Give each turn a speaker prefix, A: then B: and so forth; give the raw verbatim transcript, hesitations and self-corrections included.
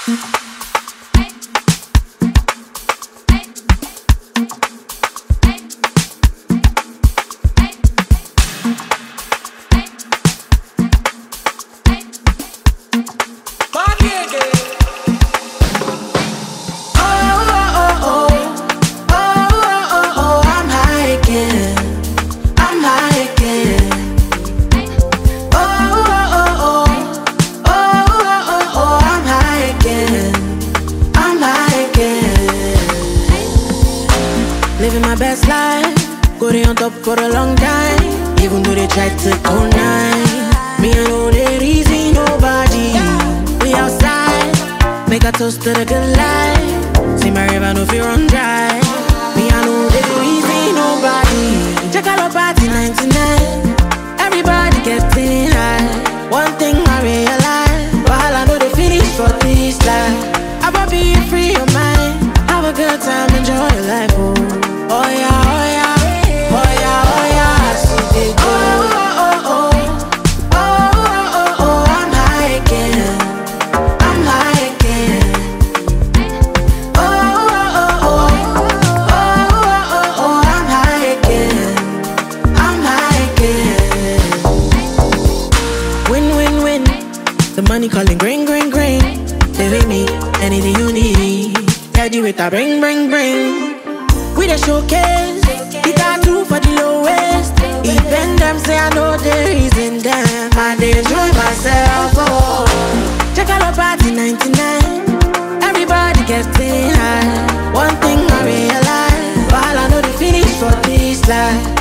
A: Living my best life, go they on top for a long time. Even though they try to go nine, me I know they reason nobody. We outside, make a toast to the good life. See my river no fear run dry. Me I know they reason nobody. Check out our party ninety-nine. Everybody getting high. One thing I realize, while I know they finish for this life, I will be free your mind. Have a good time, enjoy your life, oh. Oh yeah, oh yeah, oh yeah, oh yeah, I see it go. Oh, oh, oh, oh, oh, oh, oh, I'm high again, I'm high again. Oh, oh, oh, oh, oh, oh, oh, I'm high again, I'm high again. Win, win, win, the money calling green, green, green. They with me, anything you need. Tell you with a bring, bring, bring. We the showcase, the tattoo for the lowest. Even them say I know the reason them, I dey enjoy myself, oh. Check out our party ninety-nine. Everybody getting high. One thing I realize, while I know the finish for this life,